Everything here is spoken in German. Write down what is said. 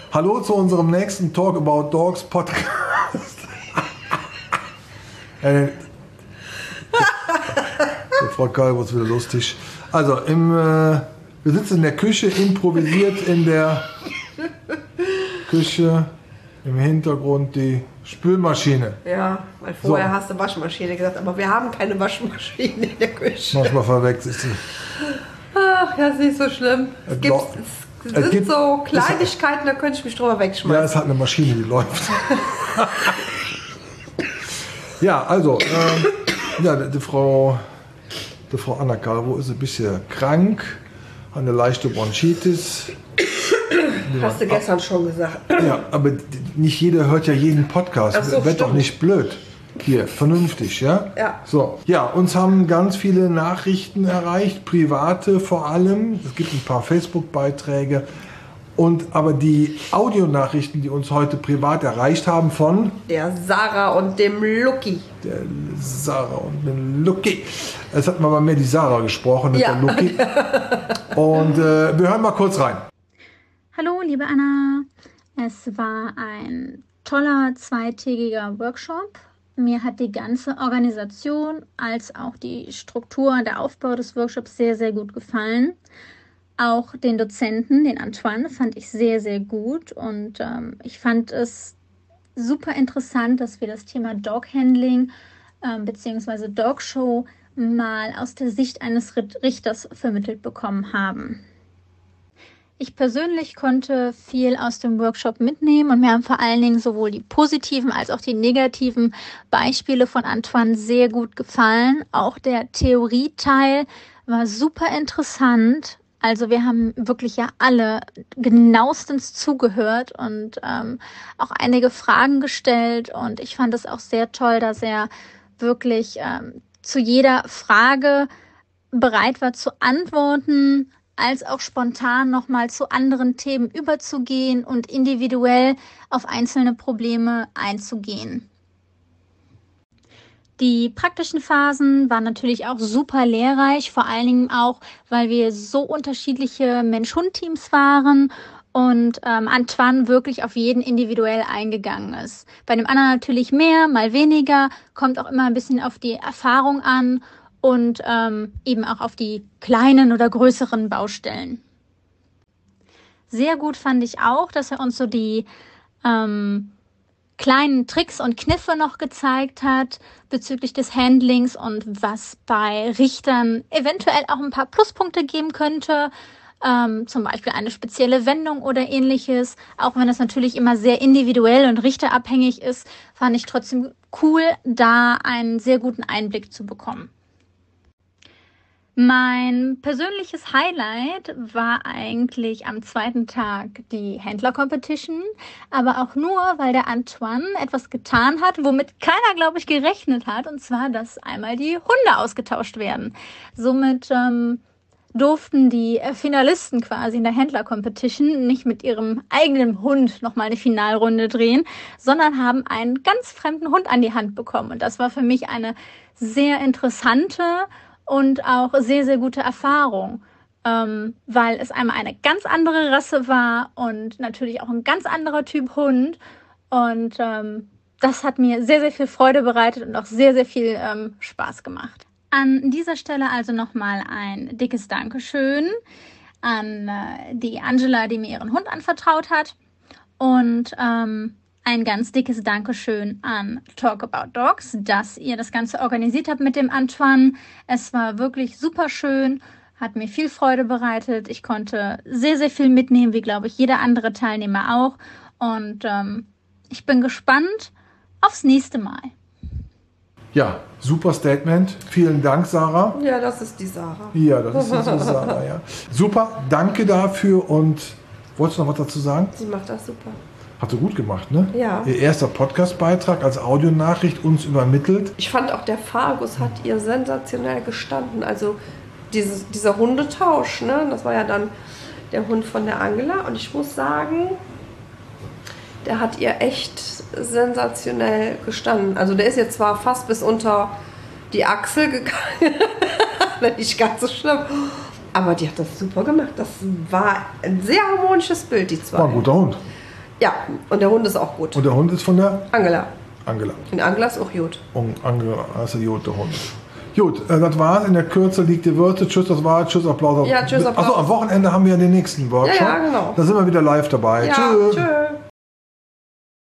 Hallo zu unserem nächsten Talk About Dogs Podcast. Frau Kalb ist wieder lustig. Also, wir sitzen in der Küche, improvisiert in der Küche, im Hintergrund die Spülmaschine. Ja, weil vorher hast du Waschmaschine gesagt, aber wir haben keine Waschmaschine in der Küche. Manchmal verwechselt sie. Ach, ja, ist nicht so schlimm. Es sind so Kleinigkeiten, da könnte ich mich drüber wegschmeißen. Ja, es hat eine Maschine, die läuft. Ja, also, die Frau Anna Calvo ist ein bisschen krank, hat eine leichte Bronchitis. Hast du gestern schon gesagt. Ja, aber nicht jeder hört ja jeden Podcast. Ach so, wird doch nicht blöd. Hier, vernünftig, ja? Ja. So, ja, uns haben ganz viele Nachrichten erreicht, private vor allem. Es gibt ein paar Facebook-Beiträge. Aber die Audionachrichten, die uns heute privat erreicht haben von der Sarah und dem Lucky. Der Sarah und dem Lucky. Jetzt hat man mal mehr die Sarah gesprochen, nicht der Lucky. Und wir hören mal kurz rein. Hallo, liebe Anna. Es war ein toller zweitägiger Workshop. Mir hat die ganze Organisation als auch die Struktur und der Aufbau des Workshops sehr, sehr gut gefallen. Auch den Dozenten, den Antoine, fand ich sehr, sehr gut. Und ich fand es super interessant, dass wir das Thema Dog-Handling bzw. Dog-Show mal aus der Sicht eines Richters vermittelt bekommen haben. Ich persönlich konnte viel aus dem Workshop mitnehmen und mir haben vor allen Dingen sowohl die positiven als auch die negativen Beispiele von Antoine sehr gut gefallen. Auch der Theorieteil war super interessant. Also wir haben wirklich ja alle genauestens zugehört und auch einige Fragen gestellt. Und ich fand es auch sehr toll, dass er wirklich zu jeder Frage bereit war zu antworten, als auch spontan nochmal zu anderen Themen überzugehen und individuell auf einzelne Probleme einzugehen. Die praktischen Phasen waren natürlich auch super lehrreich, vor allen Dingen auch, weil wir so unterschiedliche Mensch-Hund-Teams waren und Antoine wirklich auf jeden individuell eingegangen ist. Bei dem anderen natürlich mehr, mal weniger, kommt auch immer ein bisschen auf die Erfahrung an und eben auch auf die kleinen oder größeren Baustellen. Sehr gut fand ich auch, dass er uns so die kleinen Tricks und Kniffe noch gezeigt hat bezüglich des Handlings und was bei Richtern eventuell auch ein paar Pluspunkte geben könnte. Zum Beispiel eine spezielle Wendung oder ähnliches. Auch wenn das natürlich immer sehr individuell und richterabhängig ist, fand ich trotzdem cool, da einen sehr guten Einblick zu bekommen. Mein persönliches Highlight war eigentlich am zweiten Tag die Händler-Competition, aber auch nur, weil der Antoine etwas getan hat, womit keiner, glaube ich, gerechnet hat, und zwar, dass einmal die Hunde ausgetauscht werden. Somit durften die Finalisten quasi in der Händler-Competition nicht mit ihrem eigenen Hund nochmal eine Finalrunde drehen, sondern haben einen ganz fremden Hund an die Hand bekommen. Und das war für mich eine sehr interessante und auch sehr, sehr gute Erfahrung, weil es einmal eine ganz andere Rasse war und natürlich auch ein ganz anderer Typ Hund. Und das hat mir sehr, sehr viel Freude bereitet und auch sehr, sehr viel Spaß gemacht. An dieser Stelle also nochmal ein dickes Dankeschön an die Angela, die mir ihren Hund anvertraut hat. Und ein ganz dickes Dankeschön an Talk About Dogs, dass ihr das Ganze organisiert habt mit dem Antoine. Es war wirklich super schön, hat mir viel Freude bereitet. Ich konnte sehr, sehr viel mitnehmen, wie glaube ich jeder andere Teilnehmer auch. Und ich bin gespannt aufs nächste Mal. Ja, super Statement. Vielen Dank, Sarah. Ja, das ist die Sarah. Ja, das ist unsere Sarah, ja. Super, danke dafür und wolltest du noch was dazu sagen? Sie macht das super. Hat sie gut gemacht, ne? Ja. Ihr erster Podcast-Beitrag als Audionachricht uns übermittelt. Ich fand auch, der Fargus hat ihr sensationell gestanden. Also dieser Hundetausch, ne? Das war ja dann der Hund von der Angela. Und ich muss sagen, der hat ihr echt sensationell gestanden. Also der ist jetzt zwar fast bis unter die Achsel gegangen. Nicht ganz so schlimm. Aber die hat das super gemacht. Das war ein sehr harmonisches Bild, die zwei. War ein guter Hund. Ja, und der Hund ist auch gut. Und der Hund ist von der Angela. Angela. Und Angela ist auch gut. Und Angela ist ein guter Hund. Gut, das war's. In der Kürze liegt die Würze. Tschüss, das war. Tschüss, Applaus. Ja, tschüss, Applaus. Achso, am Wochenende haben wir ja den nächsten Workshop. Ja, genau. Da sind wir wieder live dabei. Ja, Tschüss. tschüss.